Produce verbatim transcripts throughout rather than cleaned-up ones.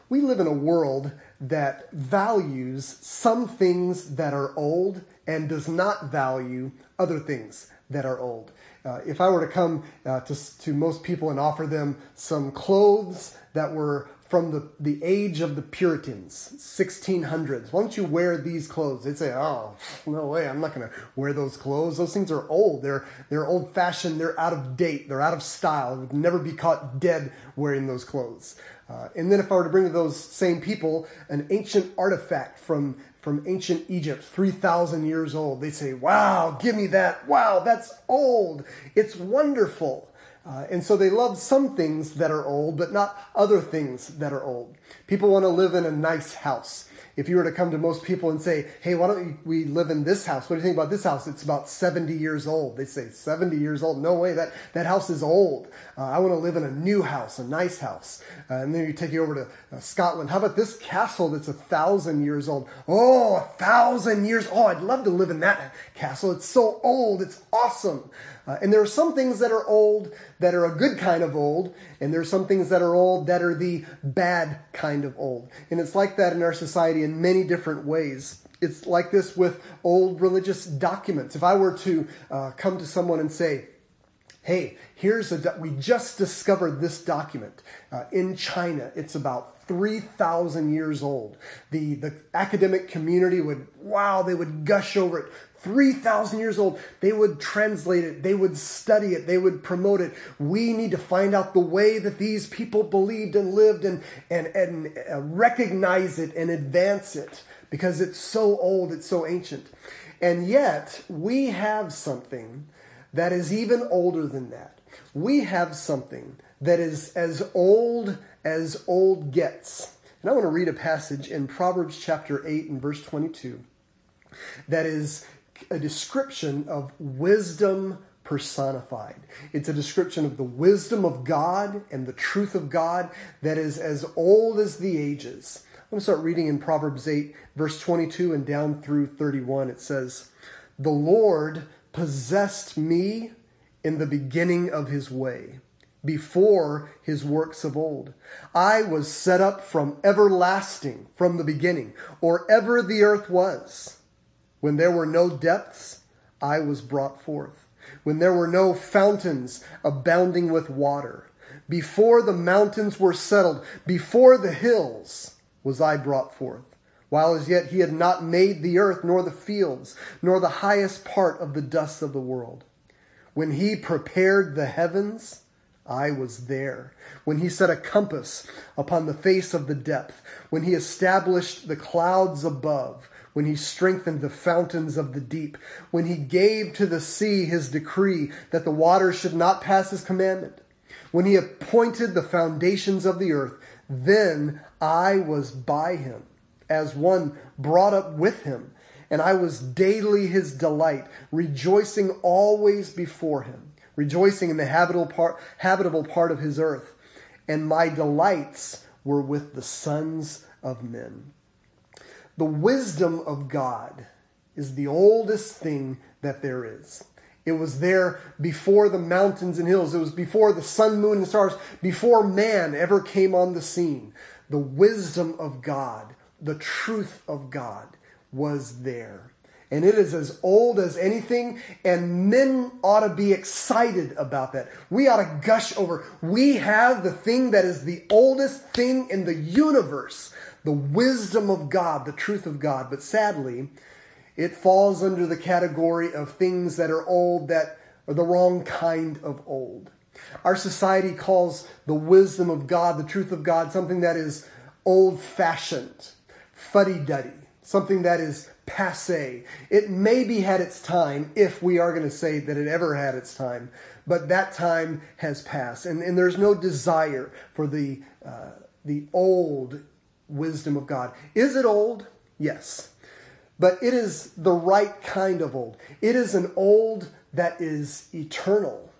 we live in a world that values some things that are old and does not value other things that are old. Uh, if I were to come uh, to, to most people and offer them some clothes that were from the, the age of the Puritans, sixteen hundreds, why don't you wear these clothes? They'd say, oh, no way, I'm not going to wear those clothes. Those things are old. They're, they're old-fashioned. They're out of date. They're out of style. I would never be caught dead wearing those clothes. Uh, and then if I were to bring to those same people an ancient artifact from, from ancient Egypt, three thousand years old, they'd say, wow, give me that. Wow, that's old. It's wonderful. Uh, and so they love some things that are old, but not other things that are old. People want to live in a nice house. If you were to come to most people and say, hey, why don't we live in this house? What do you think about this house? It's about seventy years old. They say, seventy years old? No way, that, that house is old. Uh, I want to live in a new house, a nice house. Uh, and then you take you over to uh, Scotland. How about this castle that's a thousand years old? Oh, a thousand years. Oh, I'd love to live in that castle. It's so old. It's awesome. Uh, and there are some things that are old that are a good kind of old, and there are some things that are old that are the bad kind of old. And it's like that in our society in many different ways. It's like this with old religious documents. If I were to uh, come to someone and say, hey, here's a, do- we just discovered this document uh, in China. It's about three thousand years old. The, the academic community would, wow, they would gush over it. three thousand years old. They would translate it. They would study it. They would promote it. We need to find out the way that these people believed and lived and, and, and uh, recognize it and advance it because it's so old. It's so ancient. And yet we have something that is even older than that. We have something that is as old as old gets. And I want to read a passage in Proverbs chapter eight and verse twenty-two that is a description of wisdom personified. It's a description of the wisdom of God and the truth of God that is as old as the ages. I'm going to start reading in Proverbs eight, verse twenty-two and down through thirty-one. It says, "The Lord possessed me in the beginning of his way, before his works of old. I was set up from everlasting, from the beginning, or ever the earth was. When there were no depths, I was brought forth. When there were no fountains abounding with water. Before the mountains were settled, before the hills was I brought forth. While as yet he had not made the earth, nor the fields, nor the highest part of the dust of the world. When he prepared the heavens, I was there. When he set a compass upon the face of the depth, when he established the clouds above, when he strengthened the fountains of the deep, when he gave to the sea his decree that the waters should not pass his commandment, when he appointed the foundations of the earth, then I was by him, as one brought up with him, and I was daily his delight, rejoicing always before him, rejoicing in the habitable part, habitable part of his earth, and my delights were with the sons of men." The wisdom of God is the oldest thing that there is. It was there before the mountains and hills. It was before the sun, moon, and stars, before man ever came on the scene. The wisdom of God, the truth of God was there. And it is as old as anything, and men ought to be excited about that. We ought to gush over. We have the thing that is the oldest thing in the universe. The wisdom of God, the truth of God. But sadly, it falls under the category of things that are old that are the wrong kind of old. Our society calls the wisdom of God, the truth of God, something that is old-fashioned, fuddy-duddy, something that is passé. It maybe had its time, if we are going to say that it ever had its time, but that time has passed. And, and there's no desire for the uh, the old wisdom of God. Is it old? Yes. But it is the right kind of old. It is an old that is eternal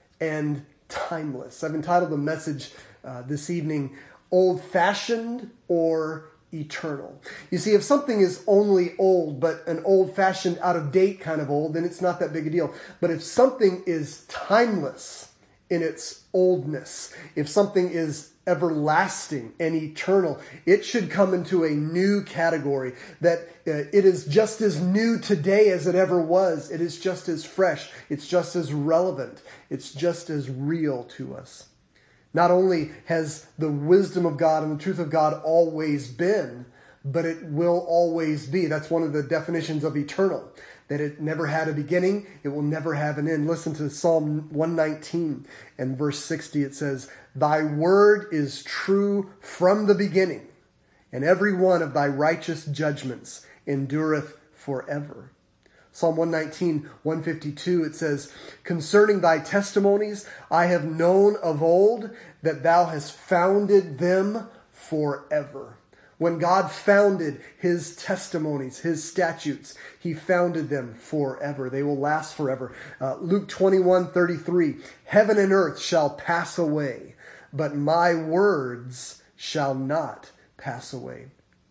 and timeless. I've entitled the message uh, this evening, Old-Fashioned or Eternal. You see, if something is only old, but an old-fashioned, out-of-date kind of old, then it's not that big a deal. But if something is timeless in its oldness, if something is everlasting and eternal, it should come into a new category, that uh, it is just as new today as it ever was. It is just as fresh. It's just as relevant. It's just as real to us. Not only has the wisdom of God and the truth of God always been, but it will always be. That's one of the definitions of eternal, that it never had a beginning, it will never have an end. Listen to Psalm one nineteen and verse sixty. It says, "Thy word is true from the beginning, and every one of thy righteous judgments endureth forever." Psalm one nineteen, one fifty-two, it says, "Concerning thy testimonies, I have known of old that thou hast founded them forever." When God founded his testimonies, his statutes, he founded them forever. They will last forever. Uh, Luke twenty-one, thirty-three, "Heaven and earth shall pass away, but my words shall not pass away."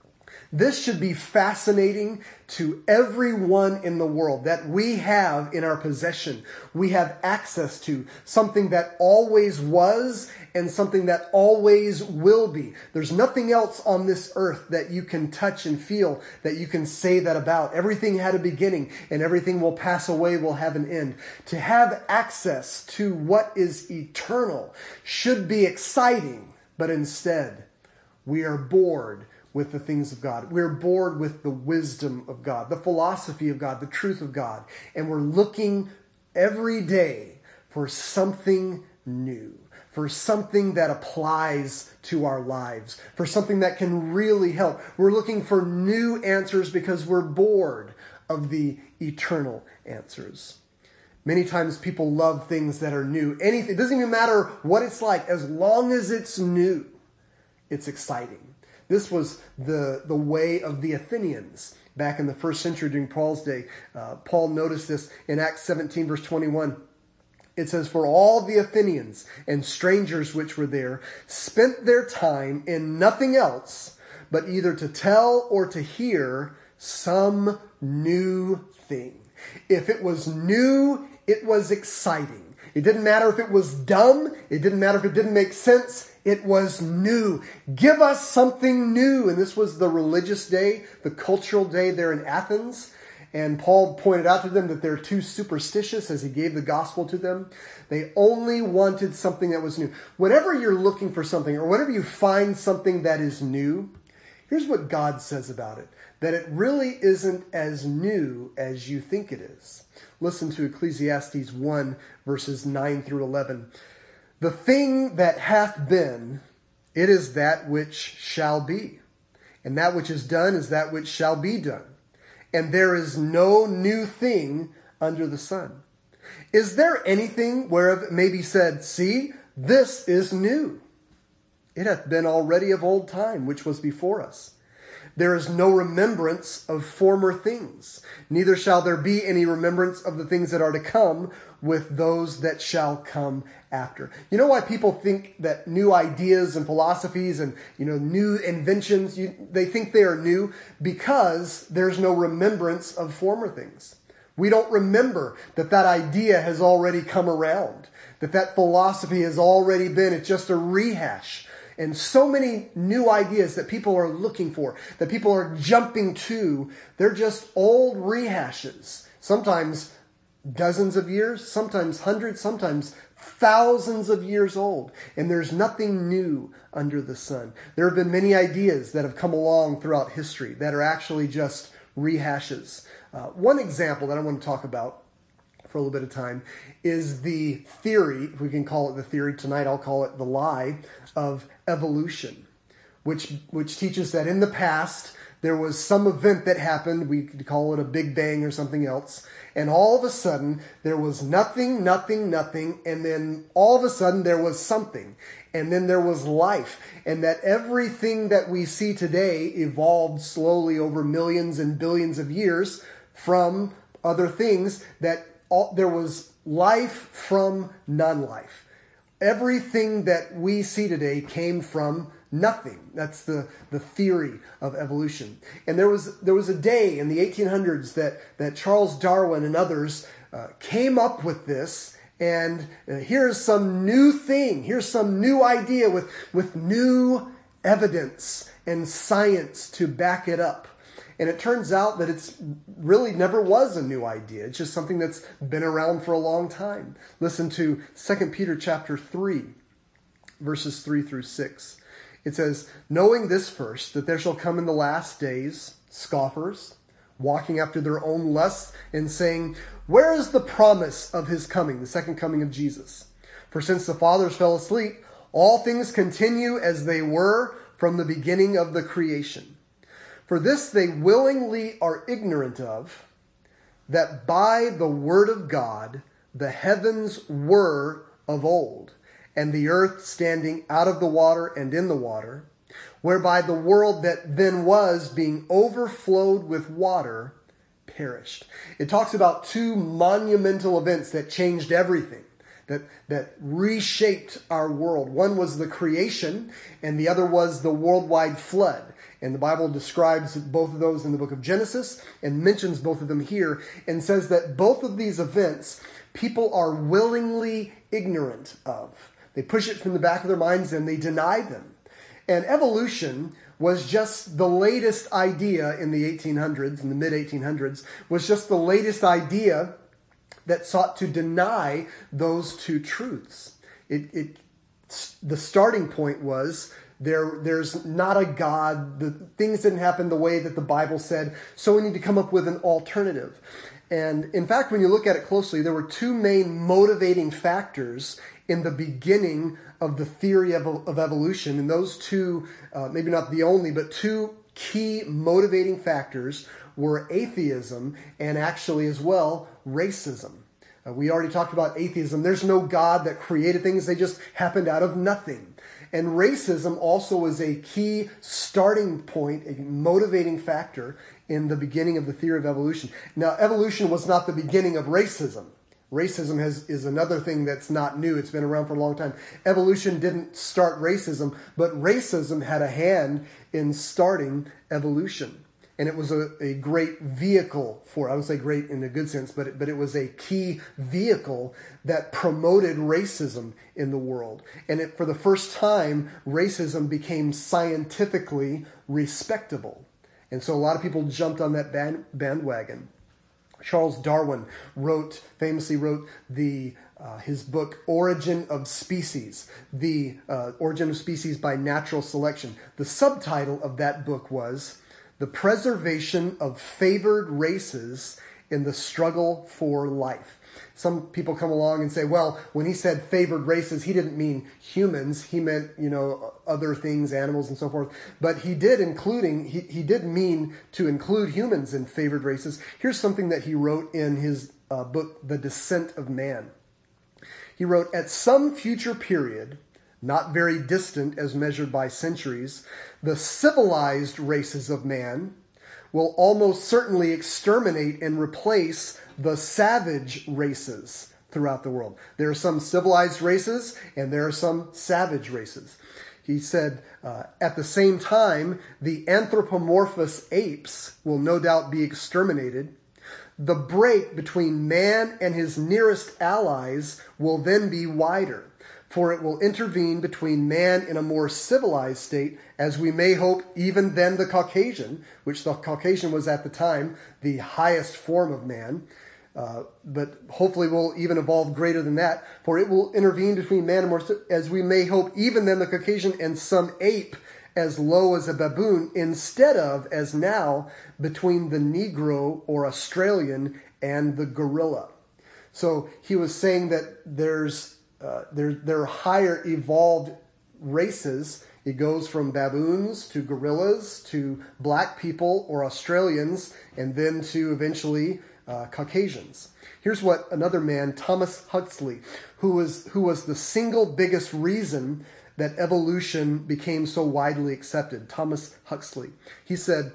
This should be fascinating to everyone in the world, that we have in our possession, we have access to something that always was and something that always will be. There's nothing else on this earth that you can touch and feel, that you can say that about. Everything had a beginning and everything will pass away, will have an end. To have access to what is eternal should be exciting, but instead we are bored with the things of God. We're bored with the wisdom of God, the philosophy of God, the truth of God. And we're looking every day for something new, for something that applies to our lives, for something that can really help. We're looking for new answers because we're bored of the eternal answers. Many times people love things that are new. Anything, it doesn't even matter what it's like, as long as it's new, it's exciting. This was the, the way of the Athenians back in the first century during Paul's day. Uh, Paul noticed this in Acts seventeen, verse twenty-one. It says, "For all the Athenians and strangers which were there spent their time in nothing else, but either to tell or to hear some new thing." If it was new, it was exciting. It didn't matter if it was dumb. It didn't matter if it didn't make sense. It was new. Give us something new. And this was the religious day, the cultural day there in Athens. And Paul pointed out to them that they're too superstitious as he gave the gospel to them. They only wanted something that was new. Whenever you're looking for something, or whenever you find something that is new, here's what God says about it, that it really isn't as new as you think it is. Listen to Ecclesiastes one, verses nine through eleven. "The thing that hath been, it is that which shall be. And that which is done is that which shall be done. And there is no new thing under the sun. Is there anything whereof it may be said, See, this is new? It hath been already of old time, which was before us. There is no remembrance of former things, neither shall there be any remembrance of the things that are to come with those that shall come after." You know why people think that new ideas and philosophies and, you know, new inventions, you, they think they are new? Because there's no remembrance of former things. We don't remember that that idea has already come around, that that philosophy has already been, it's just a rehash. And so many new ideas that people are looking for, that people are jumping to, they're just old rehashes. Sometimes dozens of years, sometimes hundreds, sometimes thousands of years old. And there's nothing new under the sun. There have been many ideas that have come along throughout history that are actually just rehashes. Uh, one example that I want to talk about for a little bit of time is the theory, if we can call it the theory, tonight I'll call it the lie, of evolution, which which teaches that in the past there was some event that happened, we could call it a Big Bang or something else, and all of a sudden there was nothing, nothing, nothing, and then all of a sudden there was something, and then there was life, and that everything that we see today evolved slowly over millions and billions of years from other things, that all, there was life from non-life. Everything that we see today came from nothing. That's the, the theory of evolution. And there was there was a day in the eighteen hundreds that, that Charles Darwin and others uh, came up with this, And uh, here's some new thing. Here's some new idea with, with new evidence and science to back it up. And it turns out that it's really never was a new idea. It's just something that's been around for a long time. Listen to Second Peter chapter three, verses three through six. It says, knowing this first, that there shall come in the last days scoffers, walking after their own lusts, and saying, where is the promise of his coming, the second coming of Jesus? For since the fathers fell asleep, all things continue as they were from the beginning of the creation. For this they willingly are ignorant of, that by the word of God the heavens were of old, and the earth standing out of the water and in the water, whereby the world that then was, being overflowed with water, perished. It talks about two monumental events that changed everything, that, that reshaped our world. One was the creation, and the other was the worldwide flood. And the Bible describes both of those in the book of Genesis and mentions both of them here and says that both of these events people are willingly ignorant of. They push it from the back of their minds and they deny them. And evolution was just the latest idea in the eighteen hundreds, in the mid eighteen hundreds, was just the latest idea that sought to deny those two truths. It, it, the starting point was There, there's not a God. The things didn't happen the way that the Bible said, so we need to come up with an alternative. And in fact, when you look at it closely, there were two main motivating factors in the beginning of the theory of, of evolution. And those two, uh, maybe not the only, but two key motivating factors were atheism and actually as well, racism. Uh, we already talked about atheism. There's no God that created things. They just happened out of nothing. And racism also is a key starting point, a motivating factor in the beginning of the theory of evolution. Now, evolution was not the beginning of racism. Racism has, is another thing that's not new. It's been around for a long time. Evolution didn't start racism, but racism had a hand in starting evolution. And it was a, a great vehicle for, I would say great in a good sense, but it, but it was a key vehicle that promoted racism in the world. And it, for the first time, racism became scientifically respectable. And so a lot of people jumped on that band, bandwagon. Charles Darwin wrote, famously wrote the uh, his book, Origin of Species, the uh, Origin of Species by Natural Selection. The subtitle of that book was The Preservation of Favored Races in the Struggle for Life. Some people come along and say, well, when he said favored races, he didn't mean humans. He meant, you know, other things, animals and so forth. But he did including, he, he did mean to include humans in favored races. Here's something that he wrote in his uh, book, The Descent of Man. He wrote, at some future period, not very distant as measured by centuries, the civilized races of man will almost certainly exterminate and replace the savage races throughout the world. There are some civilized races and there are some savage races. He said, uh, at the same time, the anthropomorphous apes will no doubt be exterminated. The break between man and his nearest allies will then be wider, for it will intervene between man in a more civilized state, as we may hope even than the Caucasian, which the Caucasian was at the time the highest form of man, uh, but hopefully will even evolve greater than that, for it will intervene between man and more, as we may hope even than the Caucasian and some ape as low as a baboon, instead of, as now, between the Negro or Australian and the gorilla. So he was saying that there's Uh, there, there are higher evolved races. It goes from baboons to gorillas to black people or Australians, and then to eventually uh, Caucasians. Here's what another man, Thomas Huxley, who was who was the single biggest reason that evolution became so widely accepted. Thomas Huxley. He said,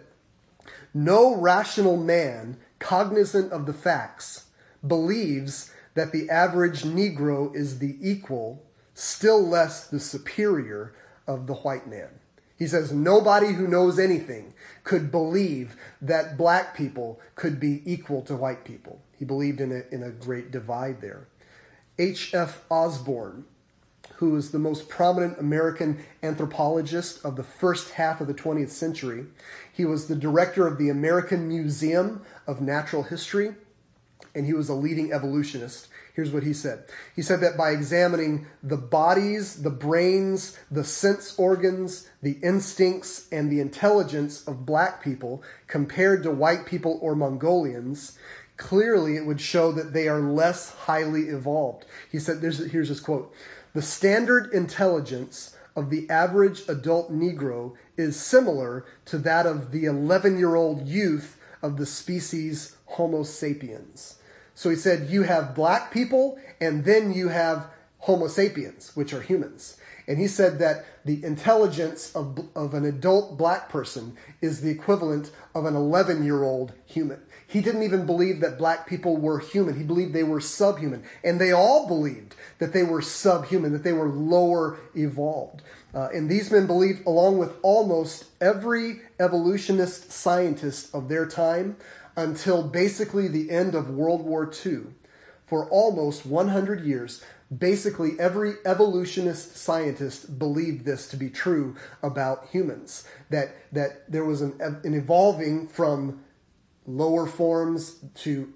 "No rational man cognizant of the facts believes that the average Negro is the equal, still less the superior, of the white man." He says nobody who knows anything could believe that black people could be equal to white people. He believed in a, in a great divide there. H F Osborne, who is the most prominent American anthropologist of the first half of the twentieth century. He was the director of the American Museum of Natural History, and he was a leading evolutionist. Here's what he said. He said that by examining the bodies, the brains, the sense organs, the instincts, and the intelligence of black people compared to white people or Mongolians, clearly it would show that they are less highly evolved. He said, there's, here's his quote, "The standard intelligence of the average adult Negro is similar to that of the eleven-year-old youth of the species Homo sapiens." So he said, you have black people, and then you have Homo sapiens, which are humans. And he said that the intelligence of, of an adult black person is the equivalent of an eleven-year-old human. He didn't even believe that black people were human. He believed they were subhuman. And they all believed that they were subhuman, that they were lower evolved. Uh, and these men believed, along with almost every evolutionist scientist of their time, until basically the end of World War Two, for almost one hundred years, basically every evolutionist scientist believed this to be true about humans, that that there was an, an evolving from lower forms to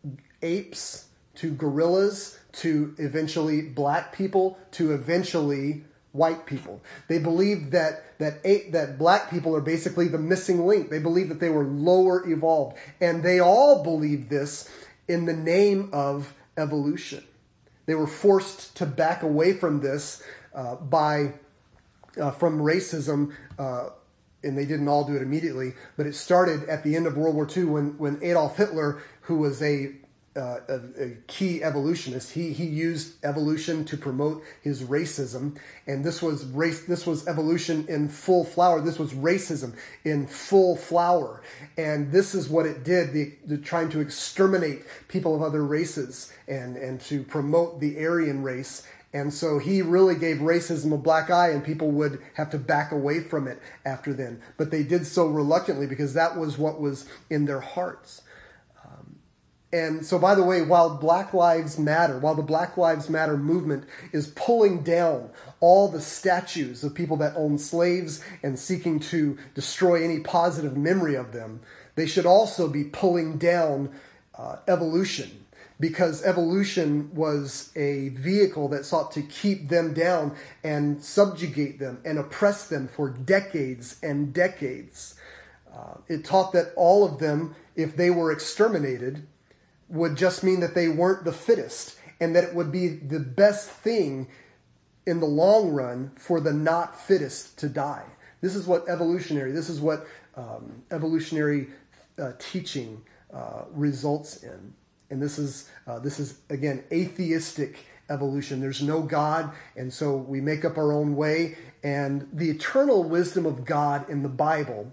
apes, to gorillas, to eventually black people, to eventually white people. They believed that that eight, that black people are basically the missing link. They believed that they were lower evolved. And they all believed this in the name of evolution. They were forced to back away from this uh, by uh, from racism, uh, and they didn't all do it immediately, but it started at the end of World War Two when, when Adolf Hitler, who was a Uh, a, a key evolutionist. He he used evolution to promote his racism, and this was race. This was evolution in full flower. This was racism in full flower, and this is what it did. The, the trying to exterminate people of other races and and to promote the Aryan race. And so he really gave racism a black eye, and people would have to back away from it after then. But they did so reluctantly because that was what was in their hearts. And so, by the way, while Black Lives Matter, while the Black Lives Matter movement is pulling down all the statues of people that owned slaves and seeking to destroy any positive memory of them, they should also be pulling down uh, evolution, because evolution was a vehicle that sought to keep them down and subjugate them and oppress them for decades and decades. Uh, it taught that all of them, if they were exterminated, would just mean that they weren't the fittest, and that it would be the best thing in the long run for the not fittest to die. This is what evolutionary, this is what um, evolutionary uh, teaching uh, results in. And this is, uh, this is, again, atheistic evolution. There's no God, and so we make up our own way. And the eternal wisdom of God in the Bible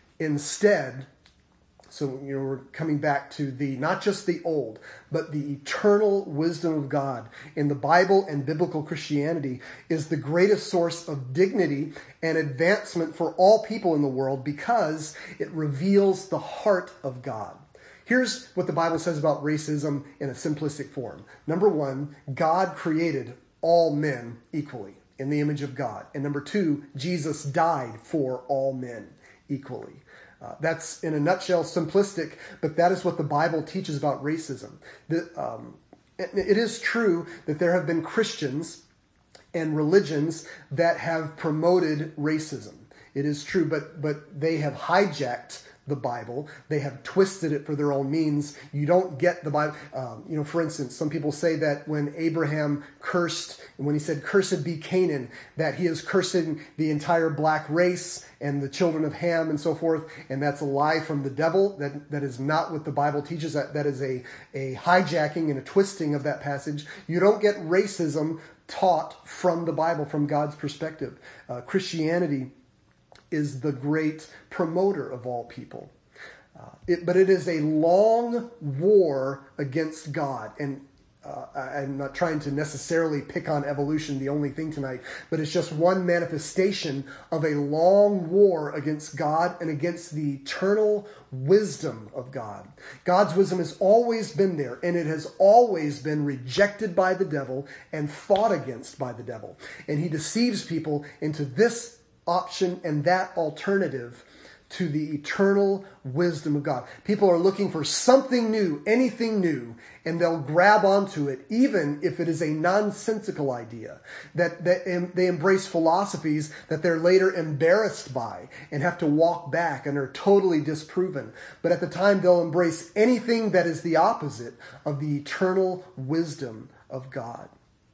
instead, so, you know, we're coming back to the, not just the old, but the eternal wisdom of God in the Bible and biblical Christianity is the greatest source of dignity and advancement for all people in the world, because it reveals the heart of God. Here's what the Bible says about racism in a simplistic form. Number one, God created all men equally in the image of God. And number two, Jesus died for all men equally. Uh, that's, in a nutshell, simplistic, but that is what the Bible teaches about racism. The, um, it, it is true that there have been Christians and religions that have promoted racism. It is true, but but they have hijacked the Bible. They have twisted it for their own means. You don't get the Bible. Um, you know, for instance, some people say that when Abraham cursed, when he said, "Cursed be Canaan," that he is cursing the entire black race and the children of Ham and so forth. And that's a lie from the devil. That that is not what the Bible teaches. That that is a, a hijacking and a twisting of that passage. You don't get racism taught from the Bible, from God's perspective. Uh, Christianity is the great promoter of all people. Uh, it, but it is a long war against God. And Uh, I'm not trying to necessarily pick on evolution, the only thing tonight, but it's just one manifestation of a long war against God and against the eternal wisdom of God. God's wisdom has always been there, and it has always been rejected by the devil and fought against by the devil. And he deceives people into this option and that alternative to the eternal wisdom of God. People are looking for something new, anything new, and they'll grab onto it, even if it is a nonsensical idea. That, that um, they embrace philosophies that they're later embarrassed by and have to walk back and are totally disproven. But at the time, they'll embrace anything that is the opposite of the eternal wisdom of God.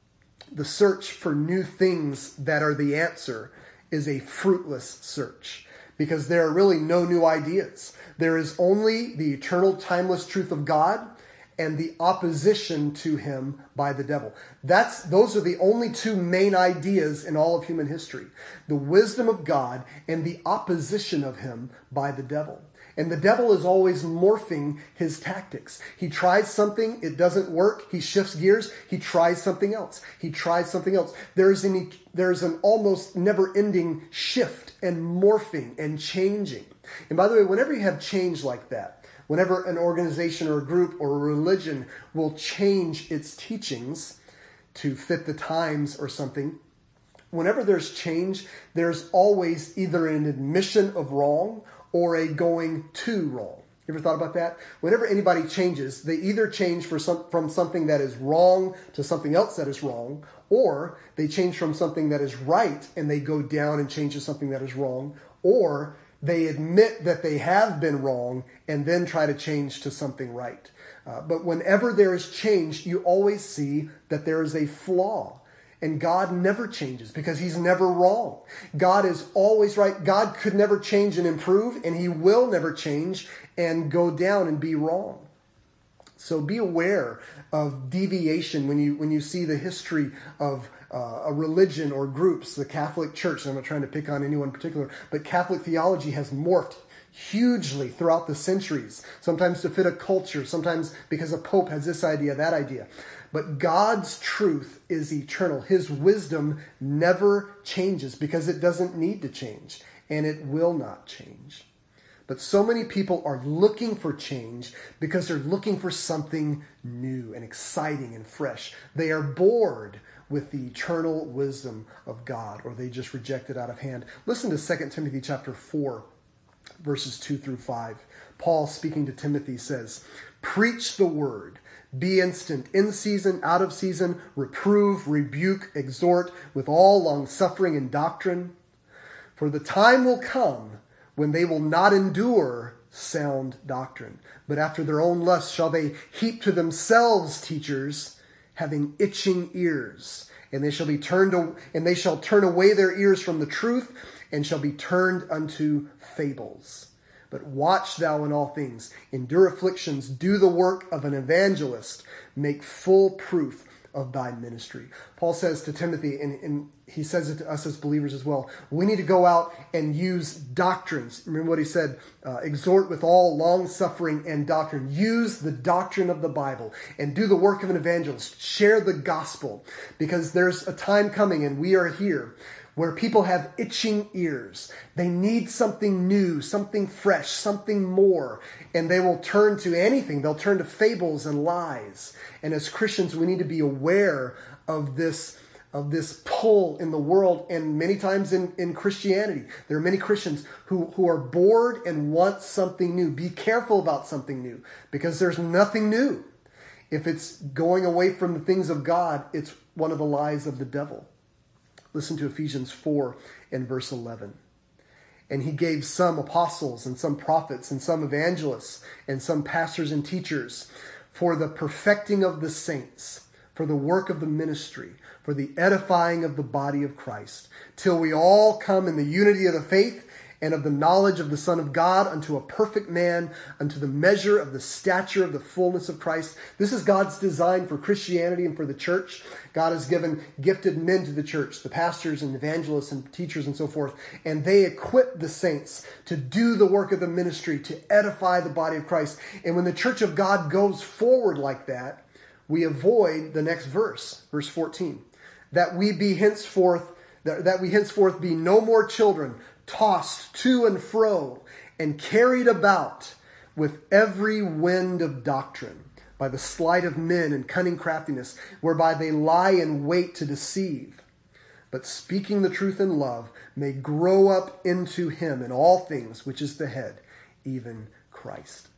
The search for new things that are the answer is a fruitless search, because there are really no new ideas. There is only the eternal, timeless truth of God and the opposition to him by the devil. That's, those are the only two main ideas in all of human history. The wisdom of God and the opposition of him by the devil. And the devil is always morphing his tactics. He tries something, it doesn't work. He shifts gears, he tries something else. He tries something else. There's an, there's an almost never-ending shift and morphing and changing. And by the way, whenever you have change like that, whenever an organization or a group or a religion will change its teachings to fit the times or something, whenever there's change, there's always either an admission of wrong or a going to wrong. You ever thought about that? Whenever anybody changes, they either change for some, from something that is wrong to something else that is wrong, or they change from something that is right and they go down and change to something that is wrong, or they admit that they have been wrong and then try to change to something right. Uh, but whenever there is change, you always see that there is a flaw. And God never changes because he's never wrong. God is always right. God could never change and improve, and he will never change and go down and be wrong. So be aware of deviation when you when you see the history of uh, a religion or groups, the Catholic Church. And I'm not trying to pick on anyone in particular, but Catholic theology has morphed hugely throughout the centuries, sometimes to fit a culture, sometimes because a pope has this idea, that idea. But God's truth is eternal. His wisdom never changes because it doesn't need to change, and it will not change. But so many people are looking for change because they're looking for something new and exciting and fresh. They are bored with the eternal wisdom of God, or they just reject it out of hand. Listen to Second Timothy chapter four, verses two through five. Paul, speaking to Timothy, says, "Preach the word. Be instant, in season, out of season, reprove, rebuke, exhort with all longsuffering and doctrine. For the time will come when they will not endure sound doctrine, but after their own lust shall they heap to themselves teachers, having itching ears, and they shall be turned, to, and they shall turn away their ears from the truth, and shall be turned unto fables. But watch thou in all things, endure afflictions, do the work of an evangelist, make full proof of thy ministry." Paul says to Timothy, and, and he says it to us as believers as well, we need to go out and use doctrines. Remember what he said, uh, exhort with all long suffering and doctrine. Use the doctrine of the Bible and do the work of an evangelist. Share the gospel, because there's a time coming, and we are here, where people have itching ears. They need something new, something fresh, something more, and they will turn to anything. They'll turn to fables and lies. And as Christians, we need to be aware of this, of this pull in the world, and many times in, in Christianity. There are many Christians who, who are bored and want something new. Be careful about something new, because there's nothing new. If it's going away from the things of God, it's one of the lies of the devil. Listen to Ephesians four and verse eleven. "And he gave some apostles and some prophets and some evangelists and some pastors and teachers for the perfecting of the saints, for the work of the ministry, for the edifying of the body of Christ, till we all come in the unity of the faith and of the knowledge of the Son of God, unto a perfect man, unto the measure of the stature of the fullness of Christ." This is God's design for Christianity and for the church. God has given gifted men to the church, the pastors and evangelists and teachers and so forth, and they equip the saints to do the work of the ministry, to edify the body of Christ. And when the church of God goes forward like that, we avoid the next verse, verse fourteen, that we be henceforth, that, that we henceforth be no more children, tossed to and fro and carried about with every wind of doctrine, by the sleight of men and cunning craftiness, whereby they lie in wait to deceive. But speaking the truth in love may grow up into him in all things, which is the head, even Christ.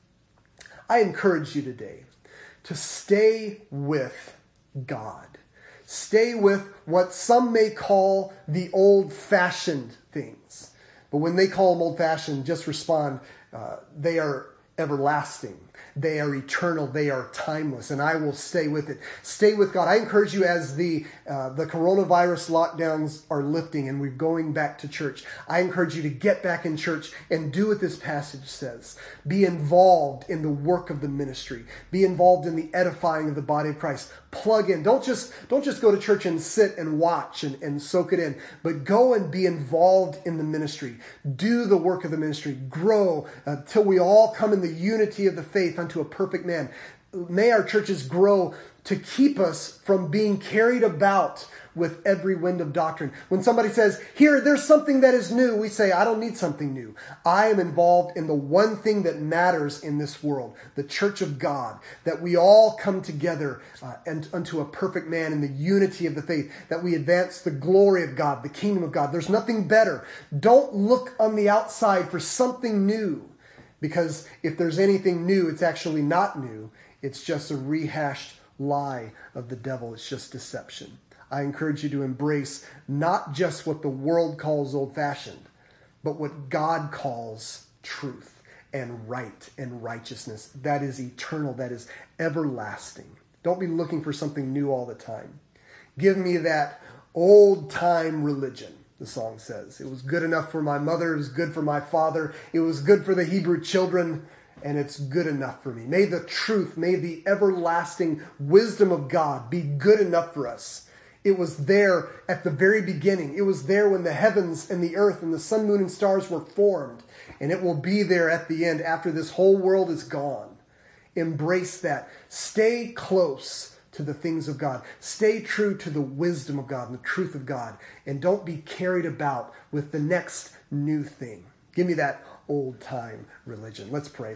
I encourage you today to stay with God. Stay with what some may call the old-fashioned things. But when they call them old-fashioned, just respond, uh, they are everlasting. They are eternal. They are timeless. And I will stay with it. Stay with God. I encourage you, as the uh, the coronavirus lockdowns are lifting and we're going back to church, I encourage you to get back in church and do what this passage says. Be involved in the work of the ministry. Be involved in the edifying of the body of Christ. Plug in. Don't just, don't just go to church and sit and watch and, and soak it in, but go and be involved in the ministry. Do the work of the ministry. Grow until we all come in the unity of the faith unto a perfect man. May our churches grow to keep us from being carried about with every wind of doctrine. When somebody says, here, there's something that is new, we say, I don't need something new. I am involved in the one thing that matters in this world, the church of God, that we all come together uh, and unto a perfect man in the unity of the faith, that we advance the glory of God, the kingdom of God. There's nothing better. Don't look on the outside for something new, because if there's anything new, it's actually not new. It's just a rehashed lie of the devil. It's just deception. I encourage you to embrace not just what the world calls old-fashioned, but what God calls truth and right and righteousness. That is eternal. That is everlasting. Don't be looking for something new all the time. Give me that old-time religion, the song says. It was good enough for my mother. It was good for my father. It was good for the Hebrew children. And it's good enough for me. May the truth, may the everlasting wisdom of God be good enough for us. It was there at the very beginning. It was there when the heavens and the earth and the sun, moon, and stars were formed. And it will be there at the end after this whole world is gone. Embrace that. Stay close to the things of God. Stay true to the wisdom of God and the truth of God. And don't be carried about with the next new thing. Give me that old-time religion. Let's pray.